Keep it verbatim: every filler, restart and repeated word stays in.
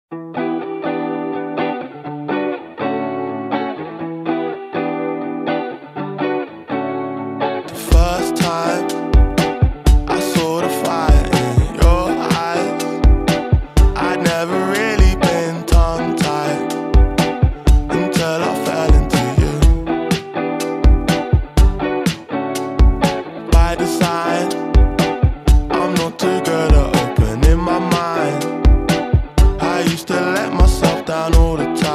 The first time I saw the fire in your eyes, I'd never really been tongue-tied until I fell into you. By design, I'm not too good at opening my mind. I used to let myself down all the time.